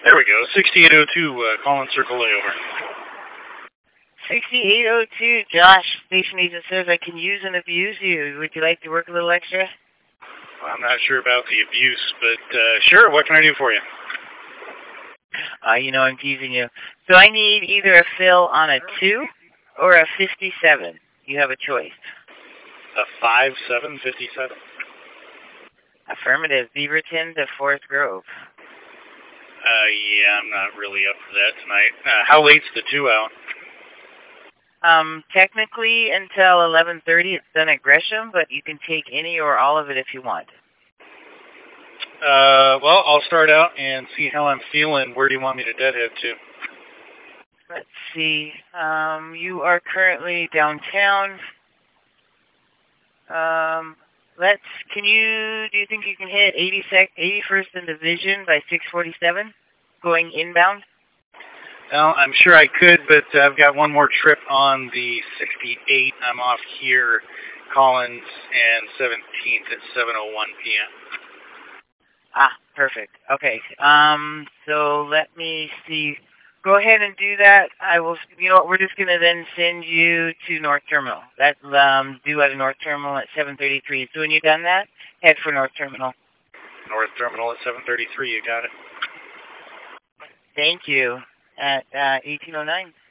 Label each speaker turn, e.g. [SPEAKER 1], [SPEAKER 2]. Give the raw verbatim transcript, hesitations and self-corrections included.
[SPEAKER 1] There we go. sixty-eight oh two, uh, calling Circle A, over.
[SPEAKER 2] sixty-eight oh two, Josh, station agent says I can use and abuse you. Would you like to work a little extra?
[SPEAKER 1] I'm not sure about the abuse, but uh, sure, what can I do for you?
[SPEAKER 2] Uh, you know I'm teasing you. So I need either a fill on a two or a fifty-seven. You have a choice.
[SPEAKER 1] A five seven fifty-seven?
[SPEAKER 2] Affirmative. Beaverton to Forest Grove.
[SPEAKER 1] Uh, yeah, I'm not really up for that tonight. Uh, how late's the two out?
[SPEAKER 2] Um, technically until eleven thirty it's done at Gresham, but you can take any or all of it if you want.
[SPEAKER 1] Uh, well, I'll start out and see how I'm feeling. Where do you want me to deadhead to?
[SPEAKER 2] Let's see. Um, you are currently downtown. Um, let's, can you, do you think you can hit eighty-first and Division by six forty-seven going inbound?
[SPEAKER 1] Well, I'm sure I could, but uh, I've got one more trip on the sixty-eight. I'm off here, Collins, and seventeenth at seven oh one p.m.
[SPEAKER 2] Ah, perfect. Okay. Um, so let me see. Go ahead and do that. I will, you know what, we're just going to then send you to North Terminal. That's um, due at North Terminal at seven thirty-three. So when you've done that, head for North Terminal.
[SPEAKER 1] North Terminal at seven thirty-three, you got it.
[SPEAKER 2] Thank you. At uh, eighteen oh nine.